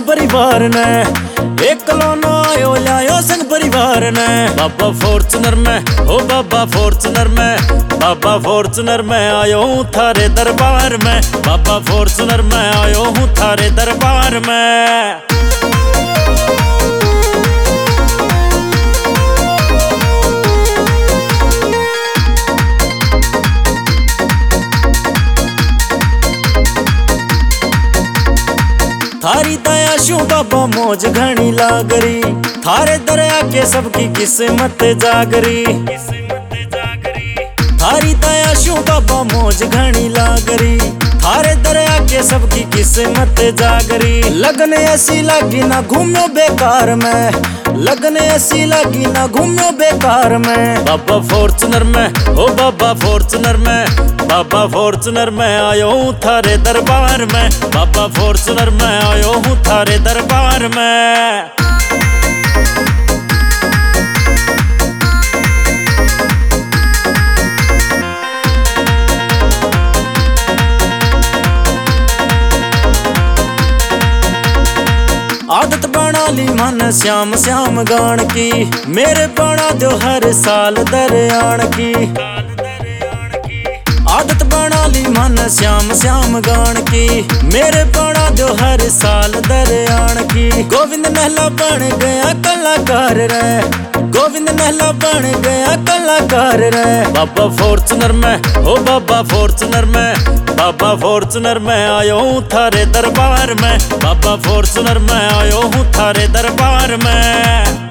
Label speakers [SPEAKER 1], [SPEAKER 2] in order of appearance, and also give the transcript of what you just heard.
[SPEAKER 1] परिवार ने, एक कलोनो आयो लायो संग परिवार ने। बाबा फॉर्च्यूनर में, ओ बाबा फॉर्च्यूनर में, बाबा फॉर्च्यूनर में आयो हूँ थारे दरबार में, बाबा फॉर्च्यूनर में आयो हूँ थारे दरबार में। थारी दया शू बाबा मौज घनी लागरी, थारे दरिया के सबकी किस्मत जागरी। थारी दया शू बाबा मौज घनी लागरी, थारे दरिया के सबकी किस्मत जागरी। लगन ऐसी लगी ना घूमो बेकार में, लगन ऐसी लगी ना घूमो बेकार में। बाबा फॉर्च्यूनर में, ओ बाबा फॉर्च्यूनर में, बाबा फॉर्च्यूनर में आयो हूँ थारे दरबार में, बाबा फॉर्च्यूनर में आयो हूँ थारे दरबार में। आदत बना ली मन श्याम श्याम गान की, मेरे बना दो हर साल दरियान की। आदत बना ली मन श्याम श्याम गान की, मेरे बना दो हर साल दरियान की। गोविंद नहला बन गया कलाकार रे, गोविंद नहला बन गया कलाकार रे। बाबा फॉर्च्यूनर में, ओ बाबा फॉर्च्यूनर में, बाबा फॉर्च्यूनर में आयो हूँ थारे दरबार में, बाबा फॉर्च्यूनर में आयो हूँ थारे दरबार में।